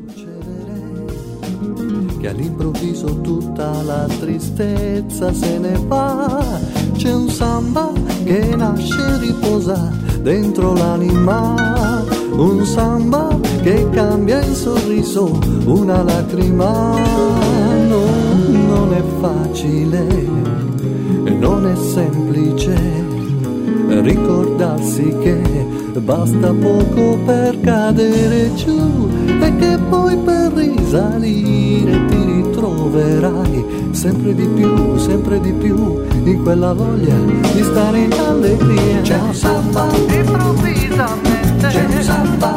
Che all'improvviso tutta la tristezza se ne va. C'è un samba che nasce e riposa dentro l'anima, un samba che cambia in sorriso una lacrima. No, non è facile e non è semplice ricordarsi che basta poco per cadere giù e che poi per risalire ti ritroverai sempre di più in quella voglia di stare in allegria. C'è un samba improvvisamente, c'è un samba